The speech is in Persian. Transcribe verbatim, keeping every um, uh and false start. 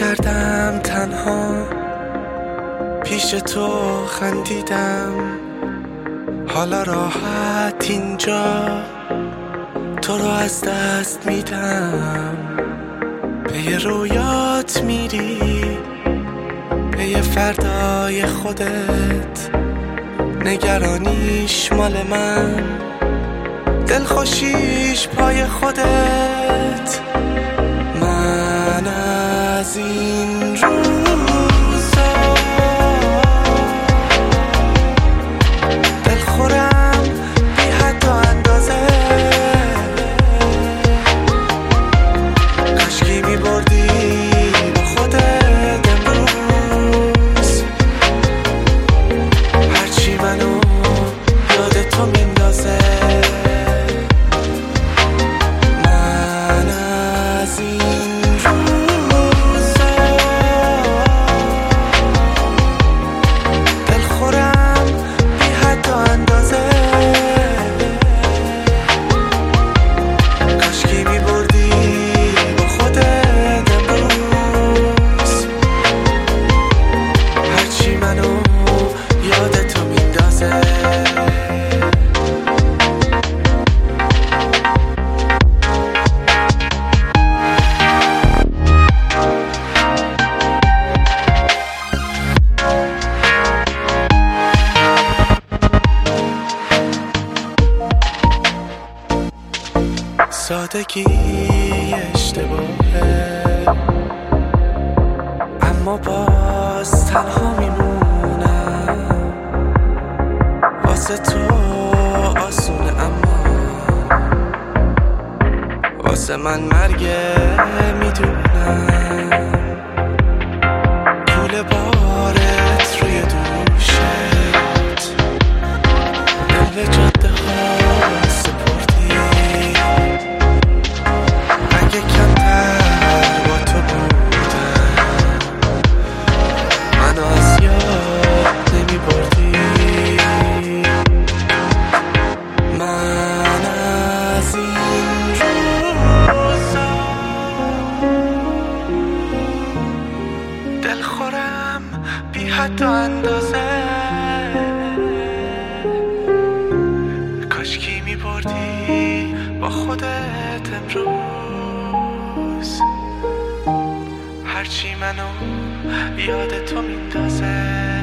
کردم تنها، پیش تو خندیدم، حالا راحت اینجا تو رو از دست میدم. به یه رویات میری، به یه فردای خودت، نگرانیش مال من، دلخوشیش پای خودت. من از این روزا دلخورم بی حد و اندازه، کاشکی میبردی با خودت امروز، هرچی منو یاد تو میندازه. سادگی اشتباهه، اما باز تنها میمونم. واسه تو آسونه اما واسه من مرگه، میدونم. کول بارت روی دوشت، دل به جاده ها سپردی. اگه کمتر با تو بودم، منو از یاد نمی بردی. من از این روزا دلخورم بی حد و اندازه، کاشکی می بردی با خودت امروز، هرچی منو یاد تو میندازه.